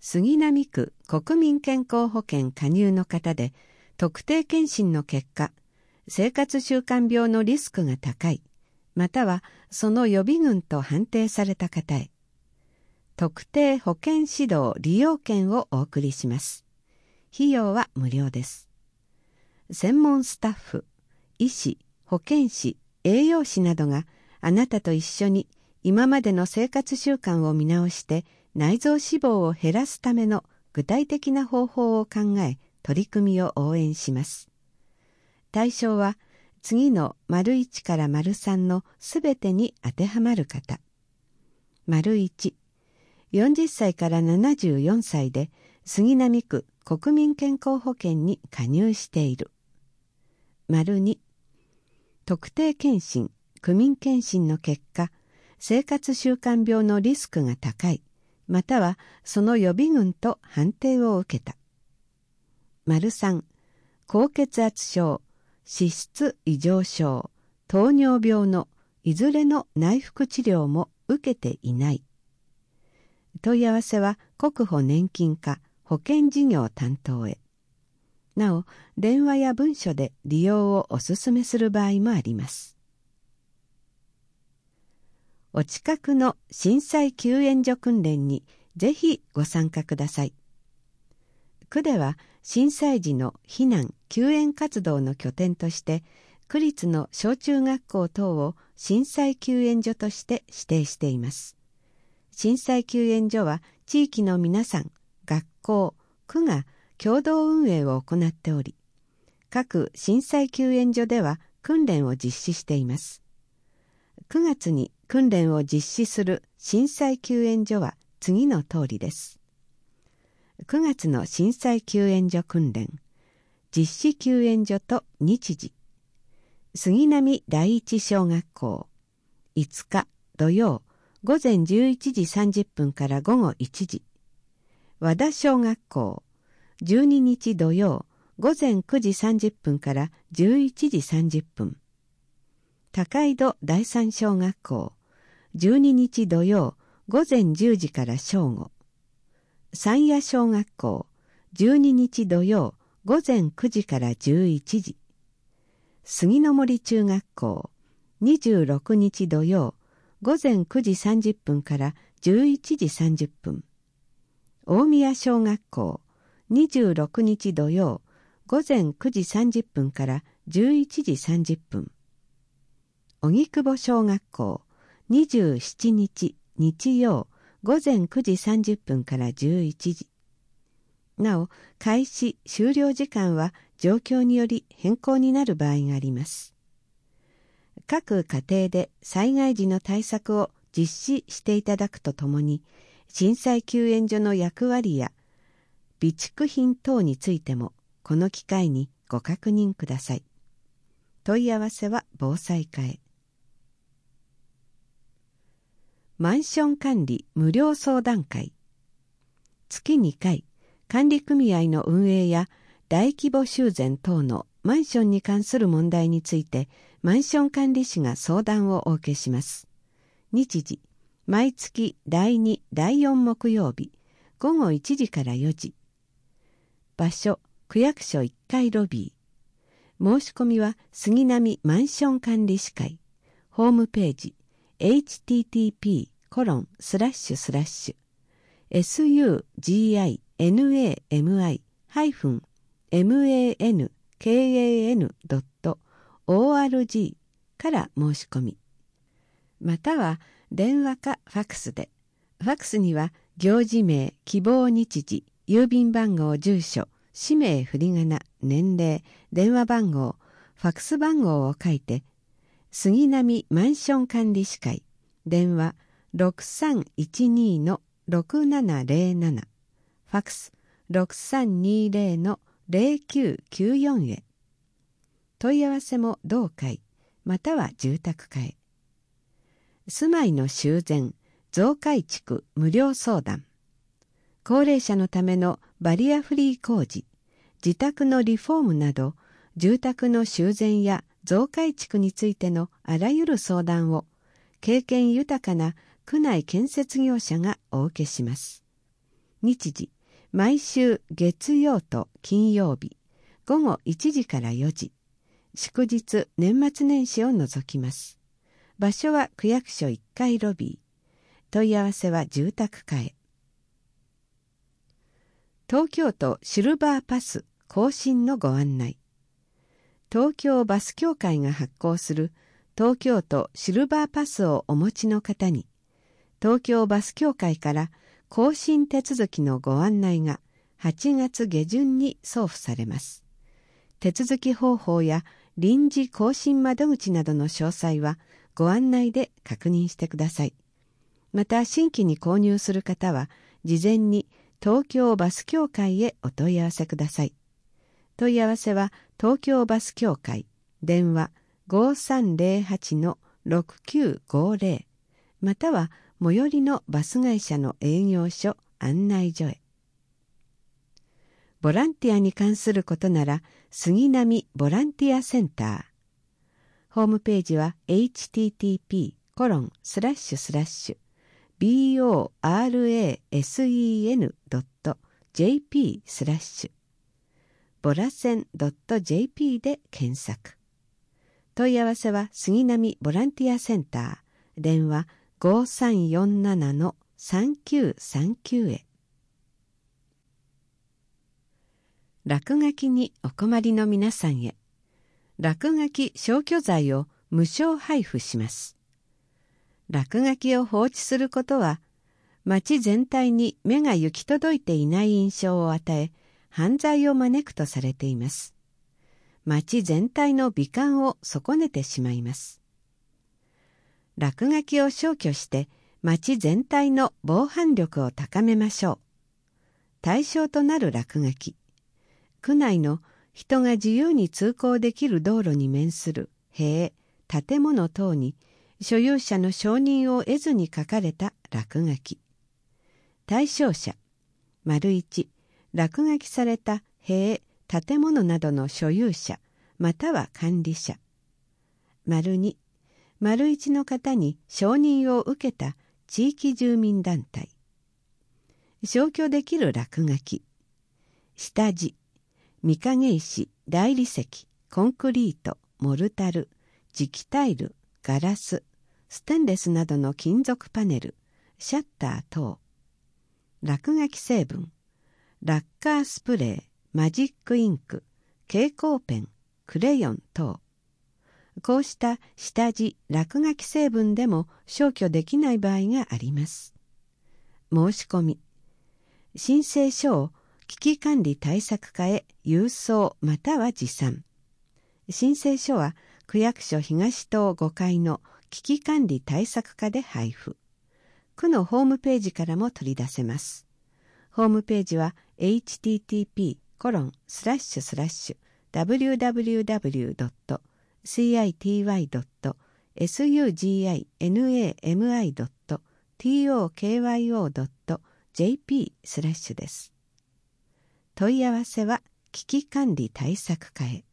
杉並区国民健康保険加入の方で、特定健診の結果、生活習慣病のリスクが高い、またはその予備軍と判定された方へ、特定保険指導利用券をお送りします。費用は無料です。専門スタッフ、医師、保健師、栄養士などがあなたと一緒に今までの生活習慣を見直して内臓脂肪を減らすための具体的な方法を考え、取り組みを応援します。対象は次の①から③のすべてに当てはまる方。①、40歳から74歳で杉並区国民健康保険に加入している。②、特定健診、区民健診の結果、生活習慣病のリスクが高い、またはその予備軍と判定を受けた。③、高血圧症、脂質異常症、糖尿病のいずれの内服治療も受けていない。問い合わせは国保年金課保険事業担当へ。なお、電話や文書で利用をお勧めする場合もあります。お近くの震災救援所訓練にぜひご参加ください。区では震災時の避難・救援活動の拠点として区立の小中学校等を震災救援所として指定しています。震災救援所は地域の皆さん、学校、区が共同運営を行っており、各震災救援所では訓練を実施しています。9月に訓練を実施する震災救援所は次の通りです。9月の震災救援所訓練、実施救援所と日時、杉並第一小学校、5日土曜午前11時30分から午後1時、和田小学校、12日土曜午前9時30分から11時30分、高井戸第三小学校、12日土曜午前10時から正午、山谷小学校、12日土曜午前9時から11時、杉の森中学校、26日土曜午前9時30分から11時30分、大宮小学校、26日土曜午前9時30分から11時30分、荻窪小学校、27日日曜午前9時30分から11時。なお、開始・終了時間は状況により変更になる場合があります。各家庭で災害時の対策を実施していただくとともに、震災救援所の役割や備蓄品等についてもこの機会にご確認ください。問い合わせは防災課へ。マンション管理無料相談会。月2回、管理組合の運営や大規模修繕等のマンションに関する問題について、マンション管理士が相談をお受けします。日時、毎月第2、第4木曜日、午後1時から4時。場所、区役所1階ロビー。申し込みは杉並マンション管理士会。ホームページ、http://sugimi-mankan.org から申し込み。または電話かファックスで。ファックスには行事名、希望日時、郵便番号、住所、氏名、振り仮名、年齢、電話番号、ファックス番号を書いて、杉並マンション管理士会、電話 6312-6707、ファックス 6320-0994 へ。問い合わせも同会、または住宅課へ。住まいの修繕、増改築無料相談。高齢者のためのバリアフリー工事、自宅のリフォームなど、住宅の修繕や増改築についてのあらゆる相談を、経験豊かな区内建設業者がお受けします。日時、 毎週月曜と金曜日午後1時から4時、祝日年末年始を除きます。場所は区役所1階ロビー。問い合わせは住宅課へ。東京都シルバーパス更新のご案内。東京バス協会が発行する東京都シルバーパスをお持ちの方に、東京バス協会から更新手続きのご案内が8月下旬に送付されます。手続き方法や臨時更新窓口などの詳細はご案内で確認してください。また新規に購入する方は事前に東京バス協会へお問い合わせください。問い合わせは東京バス協会電話 5308-6950 または最寄りのバス会社の営業所案内所へ。ボランティアに関することなら杉並ボランティアセンター。ホームページは http://borasen.jp/ ボラセン .jp で検索。問い合わせは杉並ボランティアセンター電話 5347-3939 へ。落書きにお困りの皆さんへ、落書き消去剤を無償配布します。落書きを放置することは、町全体に目が行き届いていない印象を与え、犯罪を招くとされています。町全体の美観を損ねてしまいます。落書きを消去して、町全体の防犯力を高めましょう。対象となる落書き。区内の人が自由に通行できる道路に面する塀、建物等に所有者の承認を得ずに書かれた落書き。対象者、1、落書きされた塀、建物などの所有者、または管理者。2、1の方に承認を受けた地域住民団体。消去できる落書き。下地、御影石、大理石、コンクリート、モルタル、磁気タイル、ガラス、ステンレスなどの金属パネル、シャッター等。落書き成分、ラッカースプレー、マジックインク、蛍光ペン、クレヨン等。こうした下地、落書き成分でも消去できない場合があります。申し込み。申請書を危機管理対策課へ郵送または持参。申請書は区役所東棟5階の危機管理対策課で配布。区のホームページからも取り出せます。ホームページは http://www.city.suginami.tokyo.jp/ です。問い合わせは危機管理対策課へ。